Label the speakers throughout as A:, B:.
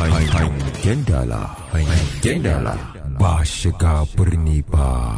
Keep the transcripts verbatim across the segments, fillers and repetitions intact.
A: Hangen dala, hangen dala, ba shiga birni ba.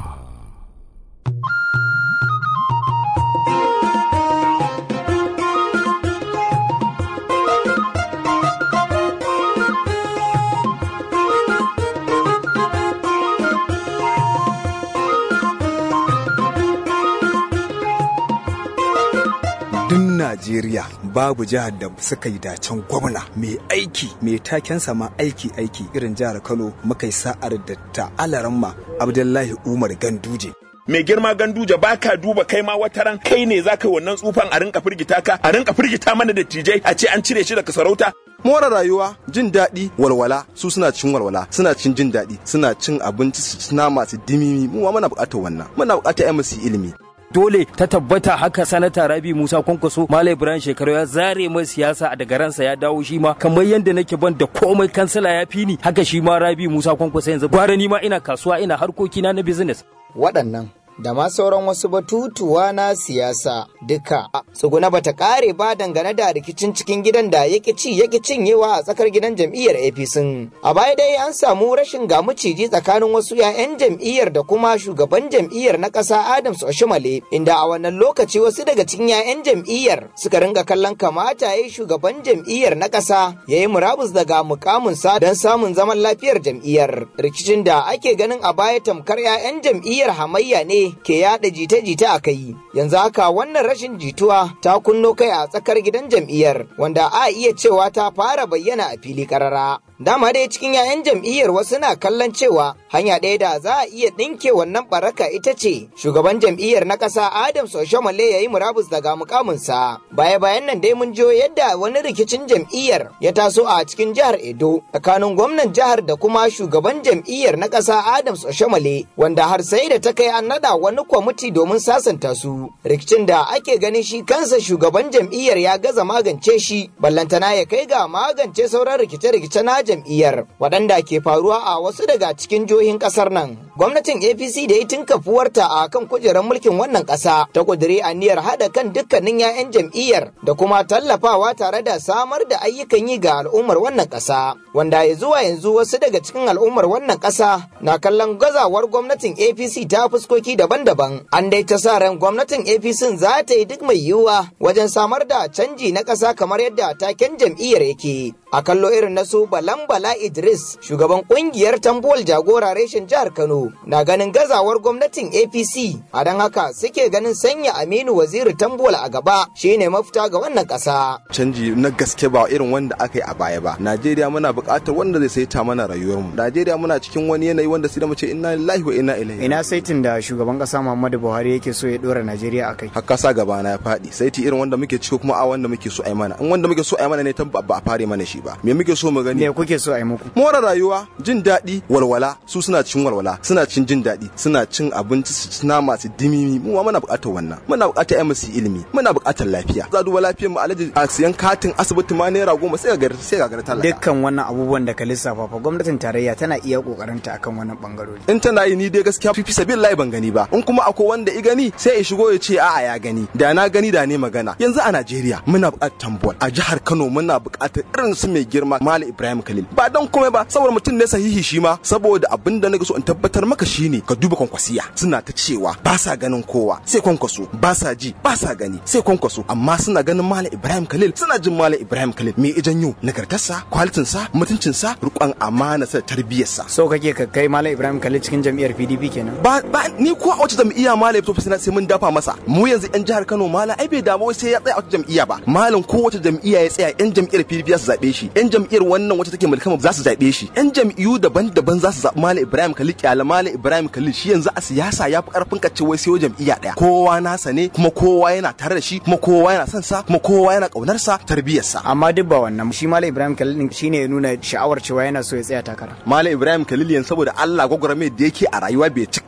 B: Dun Najeriya babu jihar da suka yi dacen gwamna mai aiki mai taken sama aiki aiki irin jihar Kano. Muka yi sa'ar da ta alaramma Abdullahi Umar Ganduje.
C: Mai girma Ganduje baka duba kai ma wata ran kai ne zaka wannan tsufan a rinka firgita ka a rinka firgita mana dattijai a ce an cire shi daga sarauta.
B: More rayuwa, jin daɗi, walwala, su suna cin walwala, suna cin jin daɗi, suna cin abinci su ci nama su dimimi, mu ma muna buƙatar wannan, muna buƙatar M C ilimi.
D: Dole ta tabbata haka sanata Rabi Musa Kwankwaso Malam Ibrahim Shekaru ya zare mai siyasa a daga ransa ya dawo shi ma kamar yanda nake ban da komai kansila ya fi ni haka shi ma Rabi Musa Kwankwaso yanzu gwara ni ma ina kasuwa ina harkokina na business.
E: Waɗannan da ma sauran wasu batutuwa na siyasa duka tsuguna bata kare ba dangane da rikicin cikin gidan da yake ci yake cinyewa a tsakar gidan jam'iyyar A P C. A baya dai an samu rashin gamuciji tsakanin wasu 'ya'yan jam'iyyar da kuma shugaban jam'iyyar na ƙasa Adams Oshimale, inda a wannan lokaci wasu daga cikin 'ya'yan jam'iyyar suka ringa kallon kamata yayi shugaban jam'iyyar na ƙasa yayi murabus daga mukaminsa don samun zaman lafiyar jam'iyyar. Rikicin da ake ganin a baya tamkar 'ya'yan jam'iyyar hamayya ne ke yada jita-jita a kai. Yanzu haka wannan rashin jituwa ta kunno kai a tsakar gidan jam'iyyar wanda a iya cewa ta fara bayyana a fili karara. Dama dai cikin 'ya'yan jam'iyyar wasu na kallon cewa hanya ɗaya da za a iya ɗinke wannan baraka ita ce shugaban jam'iyyar na ƙasa Adams Oshimale ya yi murabus daga mukaminsa. Baya-bayan nan dai mun jiyo yadda wani rikicin jam'iyyar ya taso a cikin jihar Edo tsakanin gwamnan jihar da kuma shugaban jam'iyyar na ƙasa Adams Oshimale, wanda har sai da ta kai an nada wani kwamiti domin sasanta su. Rikicin da ake ganin shi kansa shugaban jam'iyyar ya gaza magance shi, ballantana ya kai ga magance sauran rikice-rikice na jam'iyyar waɗanda ke faruwa a wasu daga cikin jihohin ƙasar nan. Gwamnatin A P C da ya tun kafuwarta a kan kujerar mulkin wannan ƙasa ta ƙudiri aniyar haɗa kan dukkanin 'ya'yan jam'iyyar da kuma tallafawa tare da samar da ayyukan yi ga al'ummar wannan ƙasa, wanda ya zuwa yanzu wasu daga cikin al'ummar wannan ƙasa na kallon gazawar gwamnatin A P C ta fuskoki daban-daban. An dai ta sa ran gwamnatin A P C za ta yi duk mai yiwuwa wajen samar da canji na ƙasa kamar yadda taken jam'iyyar yake. A kallo irin na su Balan Bala Idris, shugaban kungiyar Tambuwal Jagora reshen jihar Kano, na ganin gazawar gwamnatin A P C, a don haka suke ganin sanya Aminu Waziri Tambuwal a gaba shine mafita ga wannan ƙasa.
B: Canji na gaske ba irin wanda aka yi a baya ba. Najeriya muna buƙatar wanda zai saita mana rayuwarmu. Najeriya muna cikin wani yanayi wanda sai da mu ce inna lillahi wa inna ilaihi.
F: Ina saitin da shugaban ƙasa Muhammadu Buhari yake so ya dora Najeriya akai.
B: Har kasa gaba na ya faɗi. Saiti irin wanda muke ciki kuma a wanda muke so ai mana. In wanda muke so ai mana ne tan ba a fare mana shi ba. Me muke so mu gani?
F: Me kuke so ai muku?
B: More rayuwa, jin daɗi, walwala, su suna cin walwala, suna cin jin daɗi, suna cin abinci su ci nama su dimimi. Mu ma muna buƙatar wannan. Muna buƙatar M C ilimi, muna buƙatar lafiya. Za duba lafiyar mu alaji a siyan katin asibiti ma naira goma sai ga sai ga talaka.
F: Dukkan wannan abubuwan da ka lissafa fa gwamnatin tarayya tana iya kokarinta akan wannan bangarori.
B: In tana yi ni dai gaskiya fifi sabillahi ban gani ba. In kuma akwai wanda i gani sai ya shigo ya ce a'a ya gani. Da na gani da ne magana. Yanzu a Najeriya muna buƙatar Tambuwal. A jihar Kano muna buƙatar irin su mai girma Malam Ibrahim Khalil. Ba dan komai ba saboda mutum ne sahihi shi ma, saboda abin da nake so in tabbatar maka shine ka duba Kwankwasiya suna ta cewa ba sa ganin kowa sai Kwankwaso, ba sa ji ba sa gani sai Kwankwaso, amma suna ganin Malam Ibrahim Khalil, suna jin Malam Ibrahim Khalil me ijanyo nagartarsa, kwalitinsa, mutuncinsa, rukun amana sa tarbiyarsa.
F: So kake ka kai Malam Ibrahim Khalil cikin jam'iyyar P D P kenan?
B: Ba, ba ni ko a wace jam'iyya Malam ya fito sai mun dafa masa. Mu yanzu yan jihar Kano Malam ai bai damu sai ya tsaya a wata jam'iyya ba. Malam ko wace jam'iyya ya tsaya yan jam'iyyar P D P za su zabe shi. Yan jam'iyyar wannan wacce take mulkan za su zabe shi. Yan jam'iyyu daban-daban za su zabi Malam Ibrahim Khalil, kyala Malam Ibrahim Khalil shi yanzu a siyasa ya fi karfin kace wai sai jam'iyya daya. Kowa nasa ne kuma kowa yana tare da shi kuma kowa yana son sa kuma kowa yana kaunar sa, tarbiyar sa.
F: Amma duk ba wannan shi Malam Ibrahim Khalil din shine ya nuna sha'awar cewa yana so ya tsaya takara.
B: Malam Ibrahim Khalil yanzu saboda Allah gwagwarmai da yake a rayuwa bai cika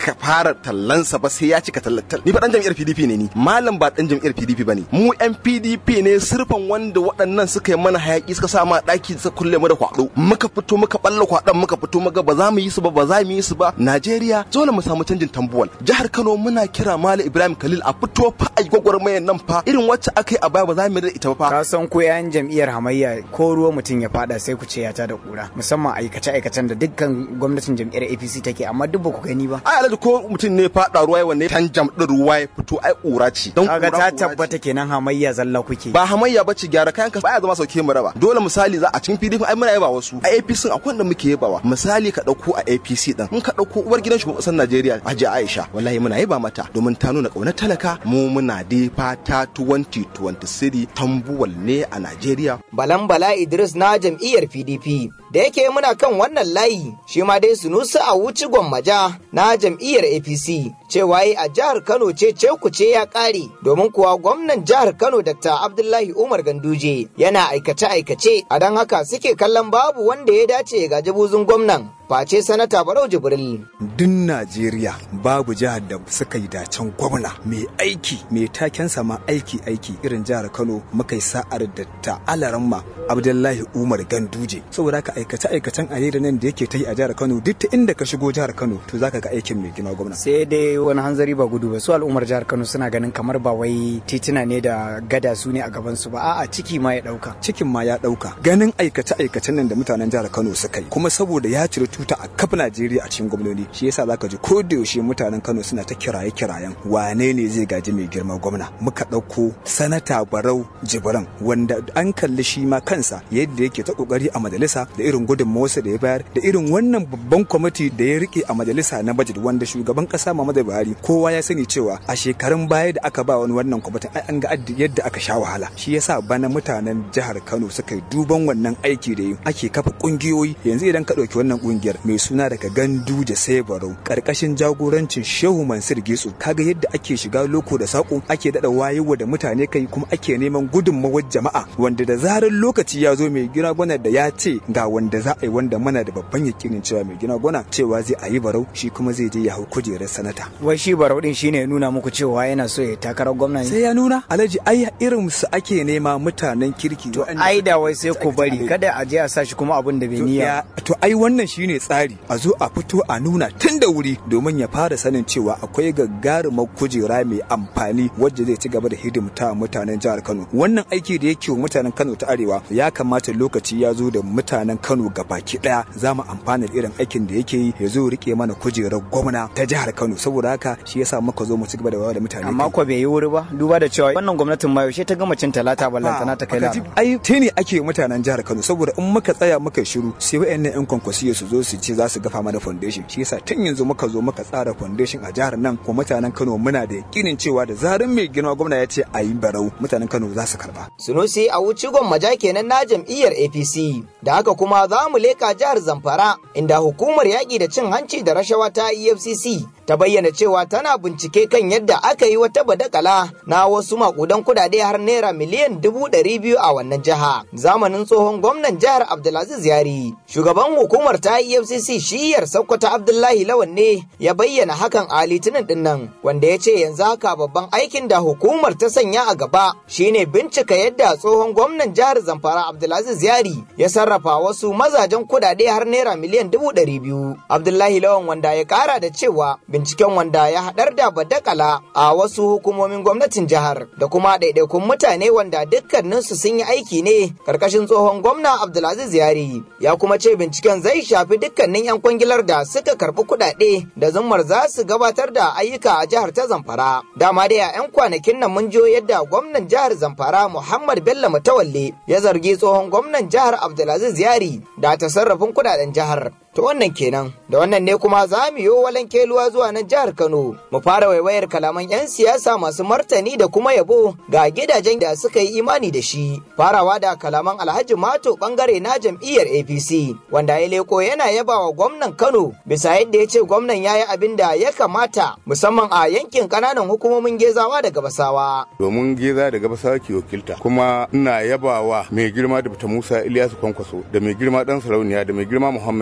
B: aka fara tallansa ba sai ya cika tallatal. Ni fa dan jam'iyyar P D P ne ni, malam ba dan jam'iyyar P D P bane. Mu yan P D P ne sirfan wanda waɗannan suka yi mana hayaki suka sa ma daki suka kulle mu da kwado. Muka fito muka balla kwadon muka fito muga ba za mu yi su ba ba za mu yi su ba. Najeriya dole mu samu canjin tambuwal. Jihar Kano muna kira Malam Ibrahim Khalil a fito fa a gwagwarmayar nan fa irin wacce aka yi a baya ba za mu da ita ba fa.
F: Ka san ko yan jam'iyyar hamayya ko ruwa mutum ya fada sai ku ce ya ta da kura, musamman aikace aikacen da dukkan gwamnatin jam'iyyar A P C take, amma duk ba ku gani ba.
B: Ai alhaji ko mutum ne fada ruwa wanne tanjam din ruwa ya fito ai kura ce.
F: Don kaga ta tabbata kenan hamayya zalla kuke.
B: Ba hamayya bace, gyara kayan ka baya zama sauke mu raba. Dole misali za a cikin P D P ai muna yaba wasu. A A P C akwai wanda muke yabawa. Misali ka dauko a A P C din. In ka dauko uwar gidan shugaban kasar Najeriya Hajiya Aisha, wallahi muna yaba mata domin ta nuna kaunar talaka. Mu muna dai fata twenty twenty-three tambuwal ne a Najeriya.
E: Balan Bala Idris na jam'iyyar P D P da yake muna kan wannan layi, shi ma dai Sunusi a wuci gwammaja na jam'iyyar A P C cewa yi a jihar Kano ce ce ku ce ya kare, domin kuwa gwamnan jihar Kano Dr. Abdullahi Umar Ganduje yana aikace aikace, a don haka suke kallon babu wanda ya dace ya gaji buzun gwamnan face sanata Barau Jibril.
G: Dun Najeriya babu jihar da suka yi dacen gwamna mai aiki mai taken sama aiki aiki irin jihar Kano. Muka yi sa'ar da ta Alaramma Abdullahi Umar Ganduje, saboda ka aikace aikacen alheri nan da yake ta yi a jihar Kano, duk ta inda ka shigo jihar Kano to zaka ga aikin mai gina gwamna.
F: Sai dai wani hanzari ba gudu ba, su al'ummar jihar Kano suna ganin kamar ba wai titina ne da gada su ne a gaban su ba, a'a ciki ma ya dauka.
G: Cikin ma ya dauka ganin aikace aikacen nan da mutanen jihar Kano suka yi, kuma saboda ya cire tuta a kaf Najeriya a cikin gwamnati, shi yasa zaka ji ko da yaushe mutanen Kano suna ta kiraye kirayen wane ne zai gaji mai girma gwamna. Muka dauko sanata Barau Jibran wanda an kalli shi ma kansa yadda yake ta kokari a majalisa da irin gudunmawarsa da ya bayar da irin wannan babban kwamiti da ya rike a majalisa na budget wanda shugaban kasa Muhammadu Buhari kowa ya sani cewa a shekarun baya da aka ba wani wannan kwamitin ai an ga yadda aka sha wahala. Shi yasa bana mutanen jihar Kano suka yi duban wannan aiki da yi ake kafa kungiyoyi. Yanzu idan ka dauki wannan kungiyar mai suna daga Ganduje sai Barau karkashin jagorancin Shehu Mansur Getsu, kaga yadda ake shiga loko da sako ake dada wayewa da mutane kai, kuma ake neman gudunmawar jama'a wanda da zarar lokaci ya zo mai gina gwana da ya ce ga wanda za a yi, wanda mana da babban yakinin cewa mai gina gwana cewa zai a yi Barau shi kuma zai je ya hau kujerar sanata.
F: Wai shi Barau din shine ya nuna muku cewa yana so ya takarar gwamna ne?
G: Sai ya nuna alhaji ai irin su ake nema mutanen kirki.
F: To ai da wai sai ku bari kada a je a sa shi kuma abin da bai niyya.
G: To ai wannan shine tsari, a zo a fito a nuna tun da wuri domin ya fara sanin cewa akwai gagarumar kujera mai amfani wadda zai ci gaba da hidimta mutanen jihar Kano. Wannan aiki da yake wa mutanen Kano ta Arewa ya kamata lokaci ya zo da mutanen Kano gabaki daya za mu amfana da irin aikin da yake yi, ya zo rike mana kujerar gwamna ta jihar Kano. Saboda haka shi yasa muka zo mu ci gaba da wawa da mutane.
F: Amma ko bai yi wuri ba, duba da cewa wannan gwamnatin ma yaushe ta gama cin talata ballantana ta kai laraba.
G: Ai tuni ake mutanen jihar Kano, saboda in muka tsaya muka shiru sai wayannan yan kwankwasiya su zo su ce za su gafa mana foundation. Shi yasa tun yanzu muka zo muka tsara foundation a jihar nan, ko mutanen Kano muna da yakinin cewa da zarin mai girma gwamna ya ce a yi Barau mutanen Kano za su karba.
E: Sunusi a wuci gwammaja kenan na jam'iyyar A P C. Da haka kuma za mu leka jihar Zamfara inda hukumar yaƙi da cin hanci da rashawa ta E F C C ta bayyana cewa tana bincike kan yadda aka yi wata badakala na wasu makudan kudade har naira miliyan dubu ɗari biyu a wannan jiha zamanin tsohon gwamnan jihar Abdulaziz Yari. Shugaban hukumar ta E F C C shiyar Sokoto Abdullahi Lawan ne ya bayyana hakan a Litinin din nan, wanda ya ce yanzu haka babban aikin da hukumar ta sanya a gaba shine bincika yadda tsohon gwamnan jihar Zamfara Abdulaziz Yari ya sarrafa wasu mazajen kudade har naira miliyan dubu ɗari biyu. Abdullahi Lawan wanda ya kara da cewa binciken wanda ya haɗar da badakala a wasu hukumomin gwamnatin jihar da kuma ɗaiɗaikun mutane wanda dukkaninsu sun yi aiki ne karkashin tsohon gwamna Abdulaziz Yari. Ya kuma ce binciken zai shafi dukkanin 'yan kwangilar da suka karɓi kuɗaɗe da zummar za su gabatar da ayyuka a jihar ta Zamfara. Dama dai a 'yan kwanakin nan mun jiyo yadda gwamnan jihar Zamfara Muhammad Bello Mutawalle ya zargi tsohon gwamnan jihar Abdulaziz Yari da tasarrufin kuɗaɗen jihar. To wannan kenan, da wannan ne kuma za mu yi walan keluwa zuwa nan jihar Kano. Mu fara waiwayar kalaman 'yan siyasa masu martani da kuma yabo ga gidajen da suka yi imani da shi. Farawa da kalaman Alhaji Mato bangare na jam'iyyar A P C, wanda ya leko yana yabawa gwamnan Kano bisa yadda ya ce gwamnan ya yi abin da ya kamata musamman a yankin ƙananan hukumomin Gezawa da Gabasawa.
H: Domin Geza da Gabasawa ke wakilta, kuma ina yabawa mai girma da Musa Ilyasu Kwankwaso da mai girma Dan Sarauniya da mai girma Muhammad Garba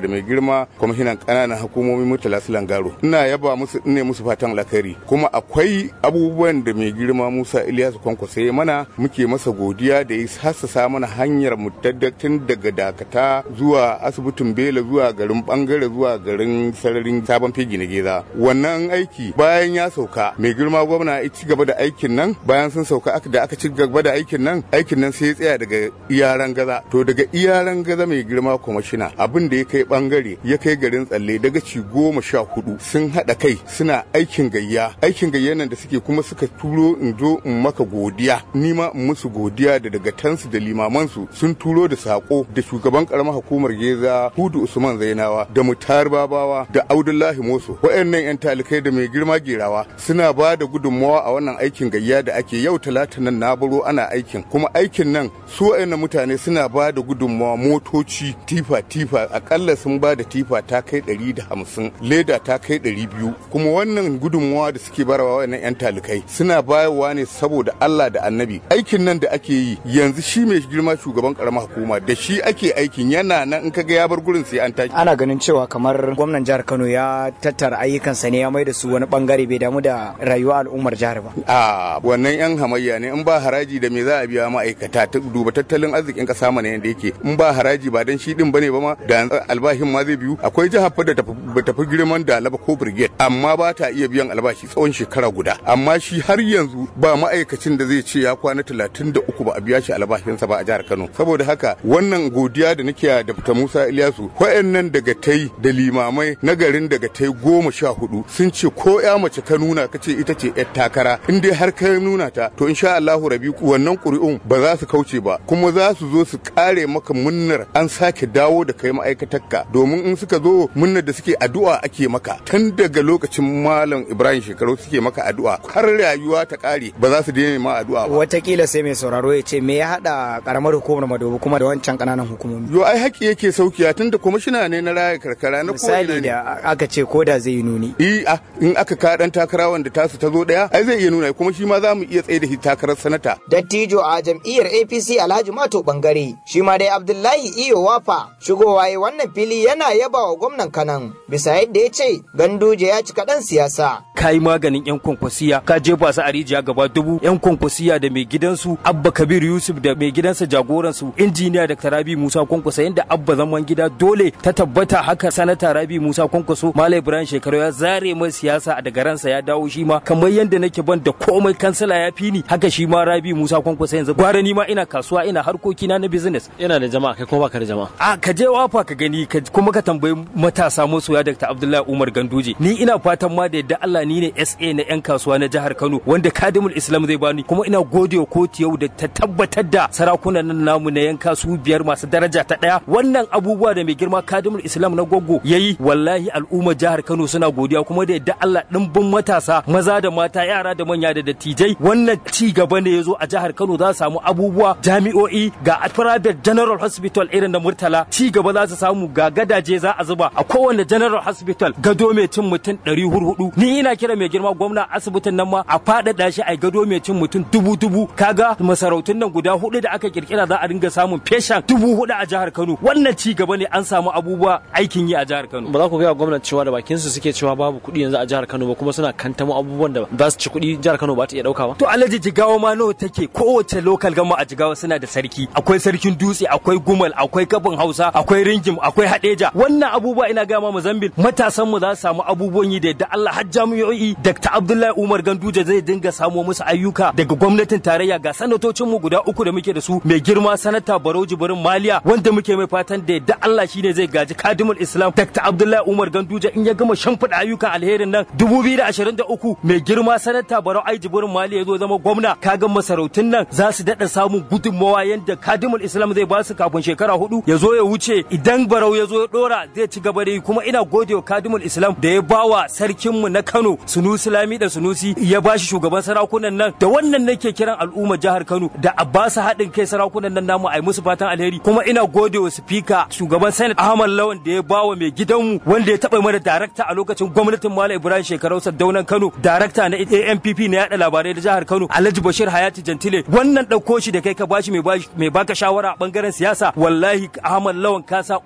H: da mai girma kwamishinan ƙananan hukumomi Murtala Silangaro. Ina yaba musu ne musu fatan alkhairi, kuma akwai abubuwan da mai girma Musa Ilyasu Kwankwaso ya mana muke masa godiya da ya hassasa mana hanyar mu tun daga Dakata zuwa asibitin Bela zuwa garin Bangare zuwa garin Sararin Sabon Fegi na Geza. Wannan aiki bayan ya sauka mai girma gwamna ya ci gaba da aikin nan, bayan sun sauka aka da aka ci gaba da aikin nan aikin nan sai ya tsaya daga iyaran gaza. To daga iyaran gaza mai girma kwamishina abin da ya kai Bangare ya kai garin Tsalle daga ci goma sha hudu sun haɗa kai suna aikin gayya aikin gayya nan da suke kuma suka turo in zo in maka godiya, ni ma in musu godiya da daga tansu da limamansu sun turo da sako da shugaban karamar hukumar Geza Hudu Usman Zainawa da Mutar Babawa da Abdullahi Moso. Waɗannan yan talikai da mai girma Gerawa suna ba da gudunmawa a wannan aikin gayya da ake yau talata nan na baro ana aikin, kuma aikin nan su waɗannan mutane suna ba da gudunmawa motoci tifa tifa akalla sun ba da tifa ta kai ɗari da hamsin, leda ta kai ɗari biyu, kuma wannan gudunmawa da suke barawa waɗannan yan talikai suna bayarwa ne saboda Allah da Annabi. Aikin nan da ake yi yanzu shi mai girma shugaban karamar hukuma da shi ake aikin yana nan in kaga ya bar gurin sai an tashi.
F: Ana ganin cewa kamar gwamnan jihar Kano ya tattara ayyukansa ne ya mai da su wani bangare, bai damu da rayuwa al'ummar jihar ba.
H: A wannan yan hamayya ne, in ba haraji da me za a biya ma'aikata, ta duba tattalin arzikin kasa mana yanda yake, in ba haraji ba dan shi din bane ba ma da albashin ma zai biyu. Akwai jihar fa da tafi girman Dalaba ko Brigade amma ba ta iya biyan albashi tsawon shekara guda, amma shi har yanzu ba ma'aikacin da zai ce ya kwana talatin da uku ba a biya shi albashinsa ba a jihar Kano. Saboda haka wannan godiya da nake da Dr. Musa Ilyasu, wayannan daga tai da limamai na garin daga tai goma sha hudu sun ce ko ya mace ka nuna kace ita ce yar takara, in dai har ka nuna ta to insha Allahu rabi wannan ƙuri'un ba za su kauce ba, kuma za su zo su kare maka munnar an sake dawo da kai ma'aikatarka, domin in suka zo munnar da suke addu'a ake maka tun daga lokacin Malam Ibrahim Shekaru suke maka addu'a har rayuwa ta kare ba za su daina ma addu'a ba.
F: Watakila sai mai sauraro ya ce me ya hada karamar hukumar Madobi kuma da wancan kananan hukumomi.
H: Yo ai haƙi yake saukiya tunda kwamishina ne na raya karkara na
F: misali da aka ce ko da zai yi nuni.
H: Eh ah in aka ka dan takara wanda tasu ta zo daya ai zai iya nuna, kuma shi ma za mu iya tsaye da shi takarar sanata.
E: Dattijo a jam'iyyar A P C Alhaji Mato Bangare shi ma dai Abdullahi Iyo Wafa shigowa yi wannan fili yana yaba wa gwamnan Kanan bisa yadda ya ce Ganduje ya cika dan siyasa.
D: Kai maganin yan kwankwasiya ka jefa su a rijiya gaba dubu, yan kwankwasiya da mai gidansu Abba Kabir Yusuf da mai gidansa jagoransu injiniya Dr. Rabi Musa Kwankwaso, yanda Abba zaman gida dole ta tabbata haka sanata Rabi Musa Kwankwaso Malam Ibrahim Shekaru ya zare mai siyasa a daga ransa ya dawo shi ma kamar yanda nake ban da komai kansila ya fi ni haka shi ma Rabi Musa Kwankwaso yanzu gwara ni ma ina kasuwa ina harkoki na na business.
I: Ina da jama'a kai kuma baka da jama'a.
D: A ka je Wafa ka gani kuma ka tambayi matasa masoya Dr. Abdullahi Umar Ganduje. Ni ina fatan ma da yadda Allah ni ne S A na yan kasuwa na jihar Kano wanda Kadimul Islam zai bani, kuma ina gode wa kotu yau da ta tabbatar da sarakunan nan namu na yan kasu biyar masu daraja ta daya. Wannan abubuwa da mai girma Kadimul Islam na Goggo yayi wallahi al'ummar jihar Kano suna godiya, kuma da yadda Allah dimbin matasa maza da mata yara da manya da dattijai wannan ci gaba ne yazo a jihar Kano za su samu abubuwa jami'o'i ga private general hospital irin da Murtala ci gaba za su samu, ga gadaje za a zuba a kowanne general hospital gado mai cin mutum ɗari hudu. Ni ina kira mai girma gwamna asibitin nan ma a faɗaɗa shi a gado mai cin mutum dubu dubu, kaga masarautun nan guda hudu da aka kirkira za a dinga samun feshan dubu hudu a jihar Kano. Wannan ci gaba ne, an samu abubuwa aikin yi a jihar Kano.
I: Ba za ku ga gwamnati cewa da bakin su suke cewa babu kuɗi yanzu a jihar Kano ba, kuma suna kantamo abubuwan da za su ci kuɗi jihar Kano ba ta iya ɗauka ba.
D: To Alhaji Jigawa ma nawa take, kowace local gama a Jigawa suna da sarki, akwai sarkin Dutse, akwai Gumal, akwai Kafin Hausa, akwai Ringim, akwai Hadeja. Wannan abubuwa ina ga ma Mozambique matasan mu za su samu abubuwan yi da yadda Allah har jami'o'i Dr. Abdullahi Umar Ganduje zai dinga samo musu ayyuka daga gwamnatin tarayya. Ga sanatocin mu guda uku da muke da su, mai girma sanata Barau Jibrin Maliya wanda muke mai fatan da yadda Allah shine zai gaji Kadimul Islam Dr. Abdullahi Umar Ganduje in ya gama shimfiɗa ayyukan alherin nan dubu biyu da ashirin da uku. Mai girma sanata Barau Ai Jibrin Maliya zo zama gwamna, kaga masarautun nan za su daɗa samun gudunmawa yanda Kadimul Islam zai ba su kafin shekara hudu ya zo ya wuce. Idan Barau ya zo ya dora zai ci gaba da yi, kuma ina godewa Kadimul Islam da ya bawa sarkinmu na Kano Sunusi Lami da Sunusi ya bashi shugaban sarakunan nan. Da wannan nake kiran al'ummar jihar Kano da a ba su haɗin kai sarakunan nan namu ai musu fatan alheri, kuma ina godewa speaker shugaban Senate Ahmad Lawan da ya bawa mai gidanmu wanda ya taɓa mana darakta a lokacin gwamnatin Malam Ibrahim Shekaru Saddaunan Kano, darakta na A M P P na yaɗa labarai da jihar Kano Alhaji Bashir Hayati Jantile. Wannan ɗauko shi da kai ka bashi mai baka shawara a bangaren siyasa, wallahi Ahmad Lawan ka sa ƙwarya a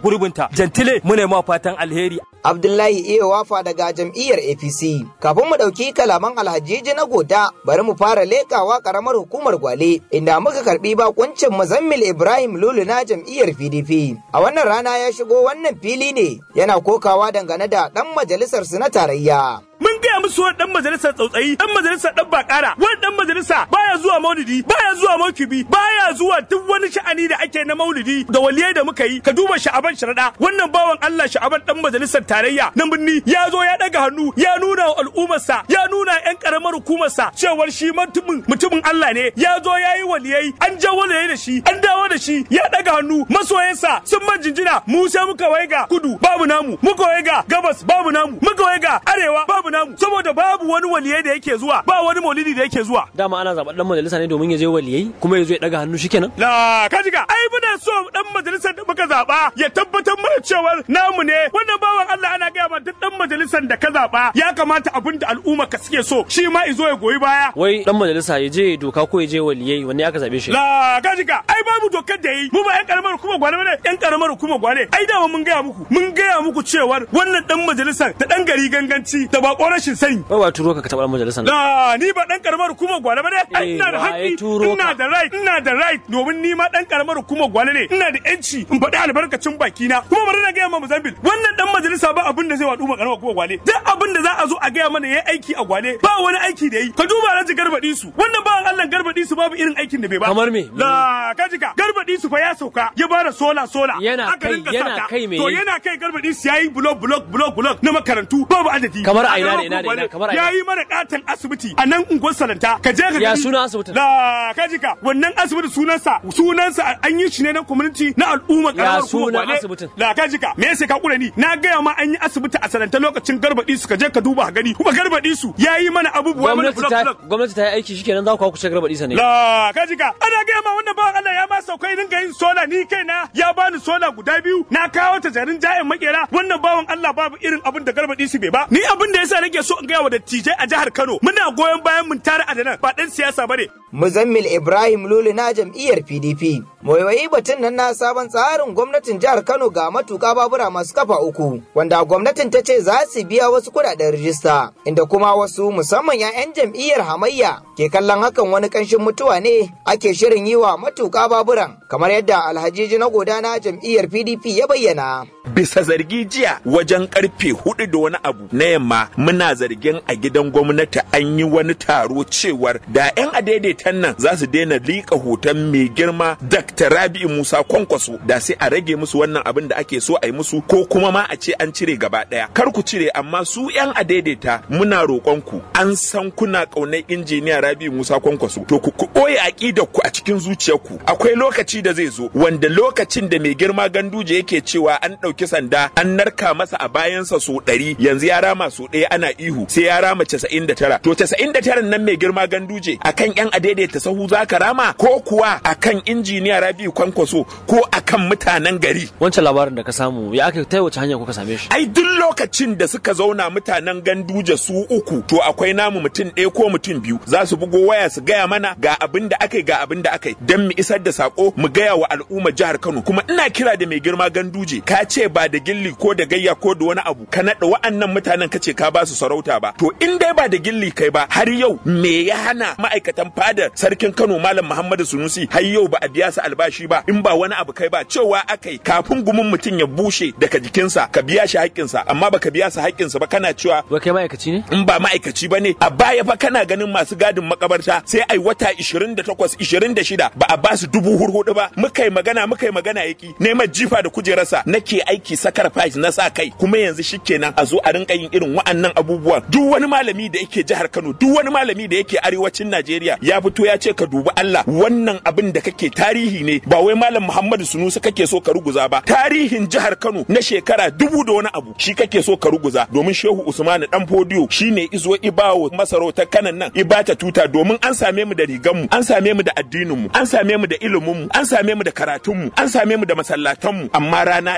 D: gurbinta. Jantile mune ma fatan alheri.
E: Abdullahi iya wafa daga jam'iyyar A P C. Kafin mu ɗauki kalaman Alhajiji na Goda, bari mu fara lekawa ƙaramar hukumar Gwale, inda muka karɓi bakuncin Muzammil Ibrahim Lulu na jam'iyyar P D P. A wannan rana ya shigo wannan fili ne, yana kokawa dangane da ɗan majalisar su na tarayya.
J: Mun gaya musu wani dan majalisar tsautsayi, dan majalisar dan bakara, wani dan majalisa baya zuwa maulidi, baya zuwa maukibi, baya zuwa duk wani sha'ani da ake na maulidi da waliyai da muka yi. Ka duba Sha'aban Sharada, wannan bawan Allah Sha'aban dan majalisar tarayya na birni ya zo ya daga hannu, ya nuna wa al'ummarsa, ya nuna yan karamar hukumarsa cewar shi mutumin mutumin Allah ne. Ya zo ya yi waliyai, an ja waliyai da shi, an dawo da shi, ya daga hannu, masoyansa sun man jinjina. Mu sai muka waiga kudu babu namu, muka waiga gabas babu namu, muka waiga arewa babu namu, saboda babu wani waliyai da yake zuwa, ba wani maulidi da yake zuwa.
I: Dama ana zaɓar dan majalisa ne domin ya je waliyai kuma ya zo ya daga hannu shikenan.
J: La kajiga ai muna so dan majalisar da muka zaba ya tabbatar mana cewa namu ne. Wannan bawan Allah ana gaya ma duk dan majalisar da ka zaba ya kamata abin da al'umma ka suke so shi ma izo ya goyi baya.
I: Wai dan majalisa ya je doka ko ya je waliyai wanne aka zabe shi?
J: La kajiga ai babu dokar da yi, mu ba yan karamar hukuma Gwale bane, yan karamar hukuma Gwale. Ai dama mun gaya muku, mun gaya muku cewa wannan dan majalisar da dan gari ganganci da ba rashin sani.
I: Wai wa turo ka ka taɓa majalisar nan?
J: La ni ba dan karamar hukumar Gwale ba ne. Ina da haƙƙi, ina da right, ina da right domin ni ma dan karamar hukumar Gwale ne. Ina da yanci in faɗi albarkacin baki na. Kuma bari na gaya ma Muzambil, wannan dan majalisa ba abin da zai waɗu ma karamar hukumar Gwale. Duk abin da za a zo a gaya mana yayi aiki a Gwale, ba wani aiki da yi. Ka duba Alhaji Garbaɗi su. Wannan bawan Allah Garbaɗi su babu irin aikin da bai ba.
I: Kamar me?
J: La kajika Garbaɗi su fa ya sauka, ya bara sola sola.
I: Yana kai, yana kai me?
J: To yana kai Garbaɗi su yayi blok blok blok blok na makarantu babu adadi.
I: Kamar a ina ne ina ne ina kamar
J: ya yi mana katon asibiti a nan unguwar Salanta. Ka je ka
I: ya suna asibitin
J: la kajika wannan asibiti sunansa sunansa an yi shi ne na community na al'umma karamar
I: kuma asibitin
J: la kajika me yasa ka kula ni na gaya ma an yi asibiti a Salanta lokacin Garbaɗi su ka je ka duba gani kuma Garbaɗi su ya yi mana abubuwa mana
I: gwamnati ta yi aiki shikenan za ku ku ce Garbaɗi sa ne
J: la kajika ana gaya ma wannan bawan Allah ya ma saukai dinga yin sola ni kaina ya bani sola guda biyu na kawo ta jarin jayen makera wannan bawan Allah babu irin abin da Garbaɗi su bai ba ni abin da yasa nake so in gaya wa dattijai a jihar Kano muna goyon bayan mun tare adanan ba dan siyasa bane.
E: Muzammil Ibrahim Lulu na jam'iyyar P D P. Moyoyi batun nan na sabon tsarin gwamnatin jihar Kano ga matuƙa babura masu kafa uku wanda gwamnatin ta ce za su biya wasu kuɗaɗen rijista inda kuma wasu musamman 'ya'yan jam'iyyar hamayya ke kallon hakan wani ƙanshin mutuwa ne ake shirin yi wa matuƙa baburan kamar yadda Alhajiji na Goda na jam'iyyar P D P ya bayyana.
C: Bisa zargi jiya wajen karfe hudu da wani abu na yamma muna zargin a gidan gwamnati an yi wani taro cewar da 'yan adaidaitan nan za su daina liƙa hoton mai girma Dakta Rabi'u Musa Kwankwaso da sai a rage musu wannan abin da ake so a yi musu ko kuma ma a ce an cire gaba ɗaya. Kar ku cire amma su 'yan adaidaita muna roƙon ku an san kuna ƙaunar injiniya Rabi'u Musa Kwankwaso to ku ɓoye aƙidar ku a cikin zuciyarku. Akwai lokaci da zai zo wanda lokacin da mai girma Ganduje yake cewa an ɗauki sanda an narka masa a bayansa so ɗari yanzu ya rama so ɗaya ana ihu sai ya rama casa'in da tara to casa'in da tara nan mai girma Ganduje akan yan adaidaita sahu za ka rama ko kuwa akan injiniya Rabi'u Kwankwaso ko akan mutanen gari.
I: Wancan labarin da ka samu ya aka ta wace hanya kuka same shi?
C: Ai duk lokacin da suka zauna mutanen Ganduje su uku to akwai namu mutum ɗaya ko mutum biyu za su bugo waya su gaya mana ga abin da akai ga abin da akai dan mu isar da sako mu gaya wa al'umma jihar Kano kuma ina kira da mai girma Ganduje ka ce ba da gilli ko da gayya ko da wani abu ka naɗa wa'annan mutanen kace ka ba su sarauta ba to in dai ba da gilli kai ba har yau me ya hana ma'aikatan fadar sarkin Kano Malam Muhammadu Sunusi har yau ba a biya su albashi ba in ba wani abu kai ba cewa akai kafin gumin mutum ya bushe daga jikinsa ka biya shi haƙƙinsa amma baka biya su haƙƙinsa ba kana cewa
I: ba kai ma'aikaci ne
C: in ba ma'aikaci bane a baya fa kana ganin masu gadin makabarta sai ai wata ishirin da takwas ishirin da shida ba a ba su dubu hurhudu ba muka yi magana muka yi magana yaki neman jifa da kujerarsa nake aiki sacrifice na sa kai kuma yanzu shikenan a zo a rinka yin irin wa'annan abubuwan duk wani malami da yake jihar Kano duk wani malami da yake arewacin Najeriya ya fito ya ce ka dubi Allah wannan abin da kake tarihi ne ba wai Malam Muhammadu Sunusi kake so ka ruguza ba tarihin jihar Kano na shekara dubu da wani abu shi kake so ka ruguza domin Shehu Usman dan Fodiyo shine izo ibawo masarautar kanan nan ibata tuta domin an same mu da rigan mu an same mu da addinin mu an same mu da ilimin mu an same mu da karatun mu an same mu da masallatan mu amma rana daya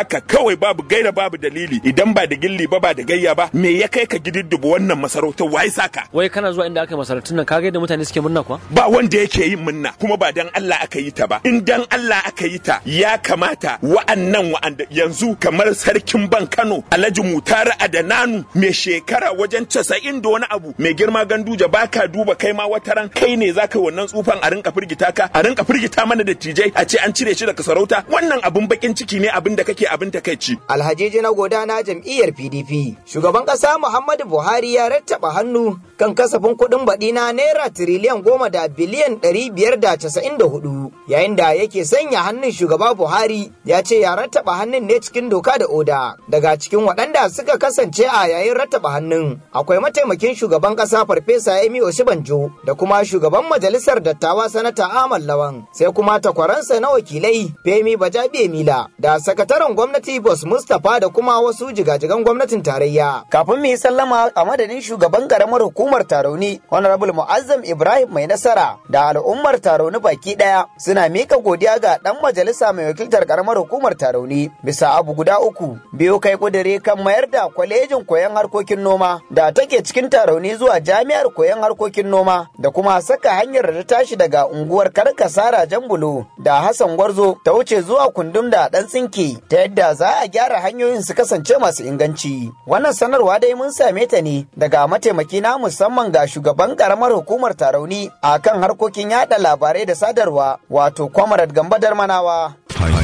C: haka kawai babu gaira babu dalili idan ba da gilli ba ba da gayya ba me ya kai ka gididduba wannan masarautar wai saka
I: wai kana zuwa inda aka yi masarautun nan kaga yadda mutane suke murna kuwa
C: ba wanda yake yin murna kuma ba dan Allah aka yi ta ba in dan Allah aka yi ta ya kamata wa'annan wa'anda yanzu kamar sarkin ban Kano Alhaji Mutara Adananu mai shekara wajen casa'in da wani abu mai girma Ganduje baka duba kai ma wataran kai ne zaka wannan tsufan a rinka firgita ka a rinka firgita mana da tijai a ce an cire shi daga sarauta wannan abun bakin ciki ne abin da kake abin takeici.
E: Alhaji na goda na jam'iyyar P D P shugaban kasa Muhammadu Buhari ya rattaba hannu kan kasafin kuɗin baɗi na naira tiriliyan goma da biliyan ɗari biyar da casa'in da hudu yayin da yake sanya hannun shugaba Buhari ya ce ya rattaba hannun ne cikin doka da oda. Daga cikin waɗanda suka kasance a yayin rattaba hannun akwai mataimakin shugaban kasa Farfesa Yemi Osibanjo da kuma shugaban majalisar dattawa Sanata Ahmad Lawan sai kuma takwaransa na wakilai Femi Bajabiya Mila da sakataren gwamnati Boss Mustapha da kuma wasu jigajigan gwamnatin tarayya. Kafin mu yi sallama a madadin shugaban karamar hukumar Tarauni Honorable Muazzam Ibrahim Mai Nasara da al'ummar Tarauni baki daya suna mika godiya ga dan majalisa mai wakiltar karamar hukumar Tarauni bisa abu guda uku biyo kai kudure kan mayar da kwalejin koyon harkokin noma da take cikin Tarauni zuwa jami'ar koyon harkokin noma da kuma saka hanyar da tashi daga unguwar Karkasara Jambulo da Hassan Gwarzo ta wuce zuwa Kundum da Dan Tsinki ta yadda za a gyara hanyoyin su kasance masu inganci. Wannan sanarwa dai mun same ta ne daga mataimaki na musamman ga shugaban karamar hukumar Tarauni a kan harkokin yada labarai da sadarwa wato Comrade Gamba Darmanawa.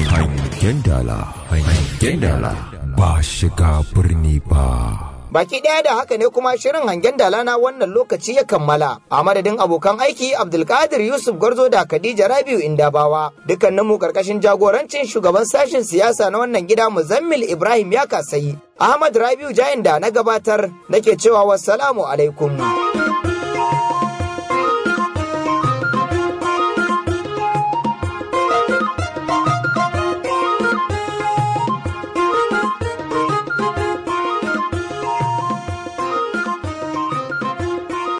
A: Hangen dala, hangen dala ba shiga birni ba.
E: Baki ɗaya da haka ne kuma shirin hangen dala na wannan lokaci ya kammala. A madadin abokan aiki Abdulkadir Yusuf Garzo da Khadija Rabiu Indabawa. Dukkanin mu karkashin jagorancin shugaban sashen siyasa na wannan gida Muzammil Ibrahim ya kasayi. Ahmad Rabiu Jayin da na gabatar nake cewa wassalamu alaikum.